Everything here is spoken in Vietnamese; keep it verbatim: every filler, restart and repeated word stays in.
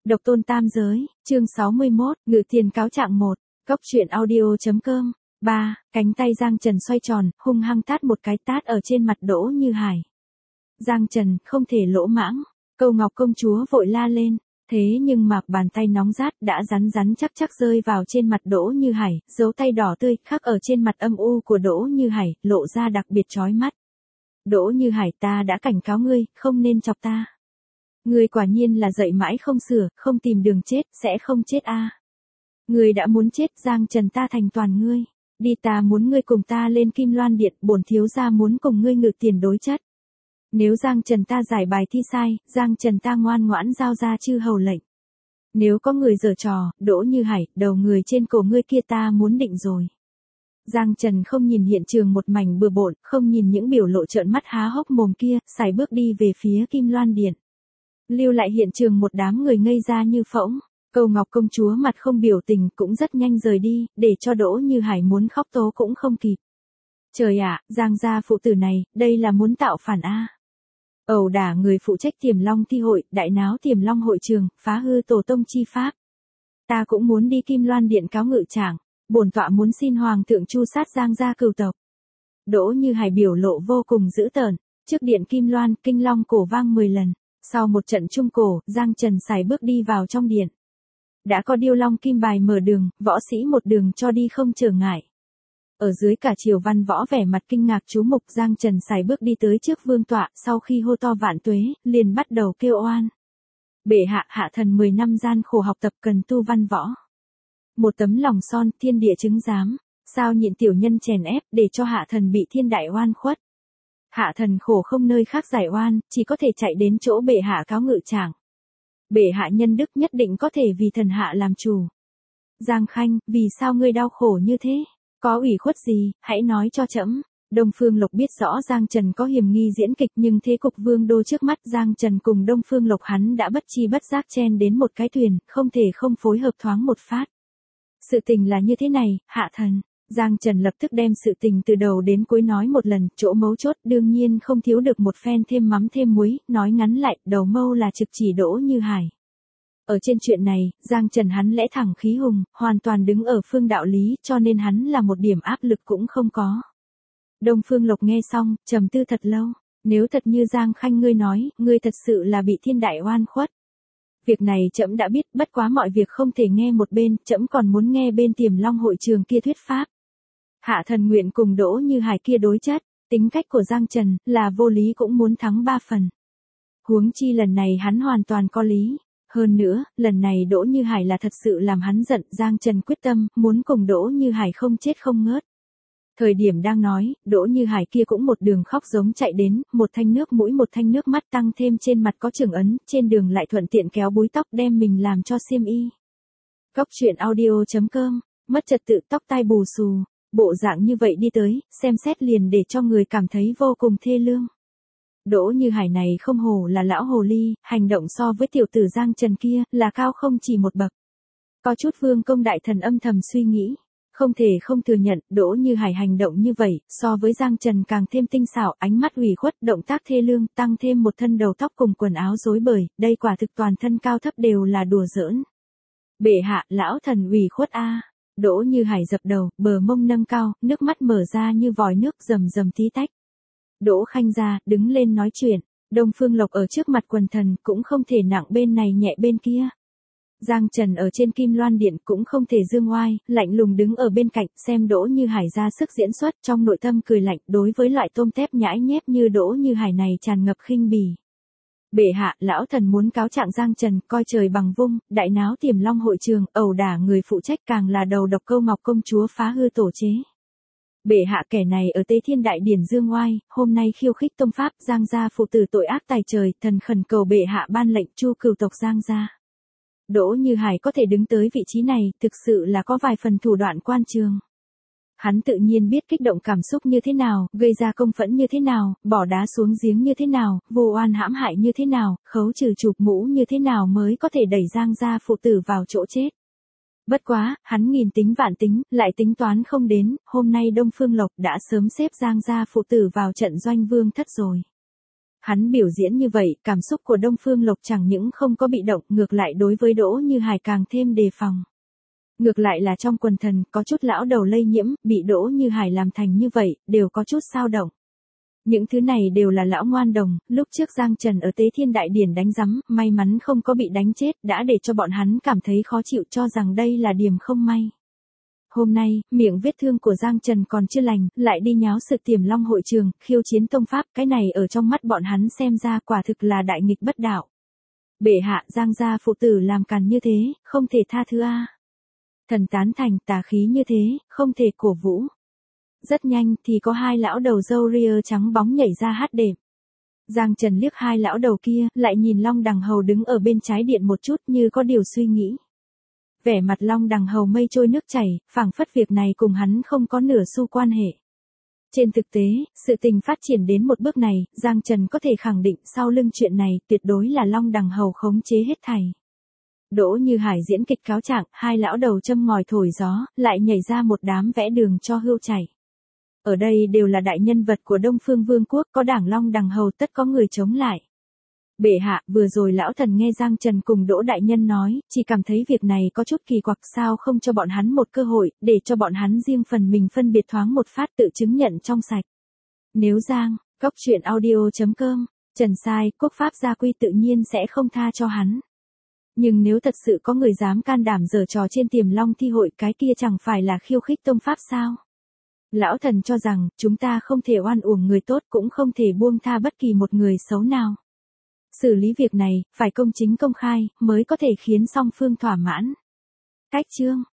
Độc tôn tam giới, chương sáu mươi mốt, ngự tiền cáo trạng một, cốc truyện audio.com, ba, cánh tay Giang Trần xoay tròn, hung hăng tát một cái tát ở trên mặt Đỗ Như Hải. Giang Trần, không thể lỗ mãng, Câu Ngọc công chúa vội la lên, thế nhưng mà bàn tay nóng rát đã rắn rắn chắc chắc rơi vào trên mặt Đỗ Như Hải, dấu tay đỏ tươi khắc ở trên mặt âm u của Đỗ Như Hải, lộ ra đặc biệt chói mắt. Đỗ Như Hải, ta đã cảnh cáo ngươi, không nên chọc ta. Ngươi quả nhiên là dậy mãi không sửa, không tìm đường chết, sẽ không chết a. À. Ngươi đã muốn chết, Giang Trần ta thành toàn ngươi. Đi, ta muốn ngươi cùng ta lên Kim Loan Điện, bổn thiếu gia muốn cùng ngươi ngự tiền đối chất. Nếu Giang Trần ta giải bài thi sai, Giang Trần ta ngoan ngoãn giao ra chư hầu lệnh. Nếu có người giở trò, Đỗ Như Hải, đầu người trên cổ ngươi kia ta muốn định rồi. Giang Trần không nhìn hiện trường một mảnh bừa bộn, không nhìn những biểu lộ trợn mắt há hốc mồm kia, sải bước đi về phía Kim Loan Điện. Lưu lại hiện trường một đám người ngây ra như phỗng. Câu Ngọc công chúa mặt không biểu tình cũng rất nhanh rời đi, để cho Đỗ Như Hải muốn khóc tố cũng không kịp. Trời ạ, Giang gia phụ tử này, đây là muốn tạo phản a. Ẩu đả người phụ trách Tiềm Long thi hội, đại náo Tiềm Long hội trường, phá hư tổ tông chi pháp. Ta cũng muốn đi Kim Loan Điện cáo ngự trạng, bổn tọa muốn xin hoàng thượng tru sát Giang gia cửu tộc. Đỗ Như Hải biểu lộ vô cùng dữ tợn, trước điện Kim Loan, kinh long cổ vang mười lần. Sau một trận trung cổ, Giang Trần sải bước đi vào trong điện. Đã có điêu long kim bài mở đường, võ sĩ một đường cho đi không trở ngại. Ở dưới cả triều văn võ vẻ mặt kinh ngạc chú mục, Giang Trần sải bước đi tới trước vương tọa, sau khi hô to vạn tuế, liền bắt đầu kêu oan. Bệ hạ, hạ thần mười năm gian khổ học tập cần tu văn võ. Một tấm lòng son, thiên địa chứng giám, sao nhịn tiểu nhân chèn ép để cho hạ thần bị thiên đại oan khuất. Hạ thần khổ không nơi khác giải oan, chỉ có thể chạy đến chỗ bệ hạ cáo ngự trạng. Bệ hạ nhân đức nhất định có thể vì thần hạ làm chủ. Giang Khanh, vì sao ngươi đau khổ như thế? Có ủy khuất gì, hãy nói cho trẫm. Đông Phương Lộc biết rõ Giang Trần có hiểm nghi diễn kịch, nhưng thế cục vương đô trước mắt Giang Trần cùng Đông Phương Lộc hắn đã bất chi bất giác chen đến một cái thuyền, không thể không phối hợp thoáng một phát. Sự tình là như thế này, hạ thần. Giang Trần lập tức đem sự tình từ đầu đến cuối nói một lần, chỗ mấu chốt đương nhiên không thiếu được một phen thêm mắm thêm muối, nói ngắn lại, đầu mâu là trực chỉ Đỗ Như Hải. Ở trên chuyện này, Giang Trần hắn lẽ thẳng khí hùng, hoàn toàn đứng ở phương đạo lý, cho nên hắn là một điểm áp lực cũng không có. Đông Phương Lộc nghe xong, trầm tư thật lâu, nếu thật như Giang Khanh ngươi nói, ngươi thật sự là bị thiên đại oan khuất. Việc này trẫm đã biết, bất quá mọi việc không thể nghe một bên, trẫm còn muốn nghe bên Tiềm Long hội trường kia thuyết pháp. Hạ thần nguyện cùng Đỗ Như Hải kia đối chất, tính cách của Giang Trần là vô lý cũng muốn thắng ba phần. Huống chi lần này hắn hoàn toàn có lý. Hơn nữa, lần này Đỗ Như Hải là thật sự làm hắn giận, Giang Trần quyết tâm, muốn cùng Đỗ Như Hải không chết không ngớt. Thời điểm đang nói, Đỗ Như Hải kia cũng một đường khóc giống chạy đến, một thanh nước mũi một thanh nước mắt tăng thêm trên mặt có trưởng ấn, trên đường lại thuận tiện kéo búi tóc đem mình làm cho xiêm y. Cốc truyện audio.com, mất trật tự tóc tai bù xù, bộ dạng như vậy đi tới, xem xét liền để cho người cảm thấy vô cùng thê lương. Đỗ Như Hải này không hổ là lão hồ ly, hành động so với tiểu tử Giang Trần kia, là cao không chỉ một bậc. Có chút vương công đại thần âm thầm suy nghĩ. Không thể không thừa nhận, Đỗ Như Hải hành động như vậy, so với Giang Trần càng thêm tinh xảo, ánh mắt ủy khuất, động tác thê lương, tăng thêm một thân đầu tóc cùng quần áo rối bời, đây quả thực toàn thân cao thấp đều là đùa giỡn. Bệ hạ, lão thần ủy khuất a. À. Đỗ Như Hải dập đầu, bờ mông nâng cao, nước mắt mở ra như vòi nước rầm rầm tí tách. Đỗ Khanh gia, đứng lên nói chuyện, Đông Phương Lộc ở trước mặt quần thần, cũng không thể nặng bên này nhẹ bên kia. Giang Trần ở trên Kim Loan Điện cũng không thể dương oai, lạnh lùng đứng ở bên cạnh, xem Đỗ Như Hải ra sức diễn xuất, trong nội tâm cười lạnh, đối với loại tôm tép nhãi nhép như Đỗ Như Hải này tràn ngập khinh bỉ. Bệ hạ, lão thần muốn cáo trạng Giang Trần, coi trời bằng vung, đại náo Tiềm Long hội trường, ẩu đả người phụ trách càng là đầu độc Câu Ngọc công chúa phá hư tổ chế. Bệ hạ, kẻ này ở Tế Thiên Đại Điển dương oai, hôm nay khiêu khích tông pháp, Giang gia phụ tử tội ác tài trời, thần khẩn cầu bệ hạ ban lệnh tru cửu tộc Giang gia. Đỗ Như Hải có thể đứng tới vị trí này, thực sự là có vài phần thủ đoạn quan trường. Hắn tự nhiên biết kích động cảm xúc như thế nào, gây ra công phẫn như thế nào, bỏ đá xuống giếng như thế nào, vô oan hãm hại như thế nào, khấu trừ chụp mũ như thế nào mới có thể đẩy Giang gia phụ tử vào chỗ chết. Bất quá, hắn nghìn tính vạn tính, lại tính toán không đến, hôm nay Đông Phương Lộc đã sớm xếp Giang gia phụ tử vào trận doanh vương thất rồi. Hắn biểu diễn như vậy, cảm xúc của Đông Phương Lộc chẳng những không có bị động, ngược lại đối với Đỗ Như Hải càng thêm đề phòng. Ngược lại là trong quần thần, có chút lão đầu lây nhiễm, bị Đỗ Như Hải làm thành như vậy, đều có chút xao động. Những thứ này đều là lão ngoan đồng, lúc trước Giang Trần ở Tế Thiên Đại Điển đánh rắm, may mắn không có bị đánh chết, đã để cho bọn hắn cảm thấy khó chịu, cho rằng đây là điểm không may. Hôm nay, miệng vết thương của Giang Trần còn chưa lành, lại đi nháo sự Tiềm Long hội trường, khiêu chiến tông pháp, cái này ở trong mắt bọn hắn xem ra quả thực là đại nghịch bất đạo. Bệ hạ, Giang gia phụ tử làm càn như thế, không thể tha thứ a. Thần tán thành, tà khí như thế, không thể cổ vũ. Rất nhanh thì có hai lão đầu râu ria trắng bóng nhảy ra hát đệm. Giang Trần liếc hai lão đầu kia, lại nhìn Long Đằng Hầu đứng ở bên trái điện một chút như có điều suy nghĩ. Vẻ mặt Long Đằng Hầu mây trôi nước chảy, phảng phất việc này cùng hắn không có nửa xu quan hệ. Trên thực tế, sự tình phát triển đến một bước này, Giang Trần có thể khẳng định sau lưng chuyện này tuyệt đối là Long Đằng Hầu khống chế hết thảy. Đỗ Như Hải diễn kịch cáo trạng, hai lão đầu châm ngòi thổi gió, lại nhảy ra một đám vẽ đường cho hươu chạy. Ở đây đều là đại nhân vật của Đông Phương Vương quốc, có đảng Long Đằng Hầu tất có người chống lại. Bệ hạ, vừa rồi lão thần nghe Giang Trần cùng Đỗ đại nhân nói, chỉ cảm thấy việc này có chút kỳ quặc, sao không cho bọn hắn một cơ hội, để cho bọn hắn riêng phần mình phân biệt thoáng một phát tự chứng nhận trong sạch. Nếu Giang, Cốc Truyện Audio chấm com, Trần sai, quốc pháp gia quy tự nhiên sẽ không tha cho hắn. Nhưng nếu thật sự có người dám can đảm giở trò trên Tiềm Long thi hội, cái kia chẳng phải là khiêu khích tông pháp sao? Lão thần cho rằng, chúng ta không thể oan uổng người tốt, cũng không thể buông tha bất kỳ một người xấu nào. Xử lý việc này, phải công chính công khai, mới có thể khiến song phương thỏa mãn. Cách chương